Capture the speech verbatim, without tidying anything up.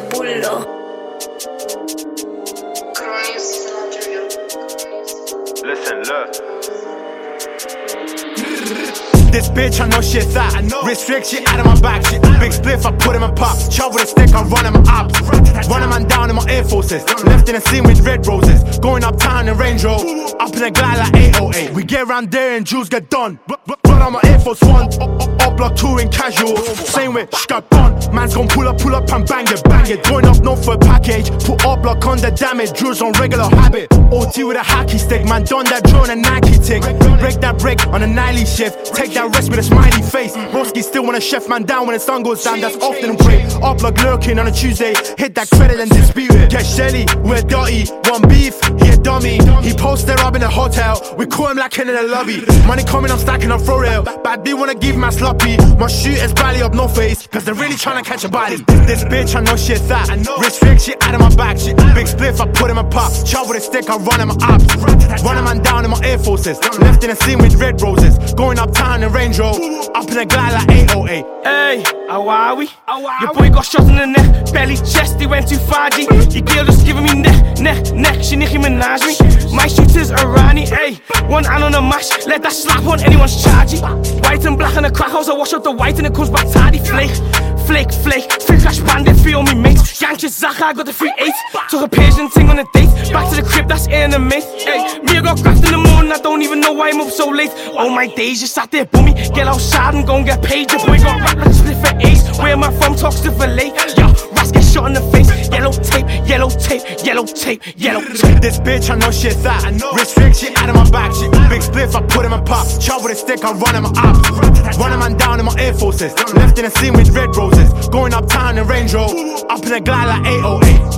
pullo. Listen, look. This bitch, I know shit that. Restrict shit out of my back. Shit. Big spliff, I put him in pop. Chop with a stick, I run him up. Run a man down in my Air Forces. Left in a scene with red roses. Going uptown in Range Rover. Up in a glide like eight oh eight. We get round there and jewels get done. Run on my Air Force One. Up block touring casual. Same way, sh got done. Man's gon' pull up, pull up and bang it, bang it. Going up north for a package. Put up block on the damage. Drills on regular habit. O T with a hockey stick. Man done that drill on a Nike tick. Break that break on a nightly shift. Take that rest with a smiley face. Broski still wanna chef man down when the sun goes down. That's often great. Up block lurking on a Tuesday. Hit that credit and dispute it. Get Shelly, we're dirty. One beef, he a dummy. He posted up in a hotel. We call him like in the lobby. Money coming, I'm stacking on throw rail. Bad B wanna give my sloppy. My shooters belly up no face. Cause they're really trying to catch a body. This, this bitch, I know shit that. Restrict shit out of my back. Shit. Big spliff, I put him in pop. Chop with a stick, I run him up. Run a man down in my Air Forces. Left in a scene with red roses. Going uptown in Range Rover. Up in a glide like eight oh eight. Hey, how are we? Your boy got shot in the neck. Belly, chest, he went too far, G. Your girl just giving me neck, neck, neck. She Nicki Minaj me. My shooters Irani, hey. One hand on the mash, let that slap on anyone's chargy. White and black on the crack house, I wash out the white and it comes back tardy. Flake, flake, flake. Free cash bandit, free on me mates. Yankee Zaka, I got the free eight. Took a Persian thing on a date. Back to the crib, that's anime. Hey, me I got cracked in the morning, I don't even know why I'm up so late. All my days just sat there, bummy. Get outside and go and get paid. Your boy got rap like a split for ace. Where am I from? Talks to Valet. Yo, Ras get shot in the face. Yellow tape, yellow tape, yellow tape, yellow tape. This bitch, I know shit that. Restrict shit out of my back. Shit. Big spliff, I put him in pop. Chop with a stick, I run him up. Run a man down in my Air Forces. Left in a scene with red roses. Going uptown in Range Rover. Up in a glide like eight oh eight.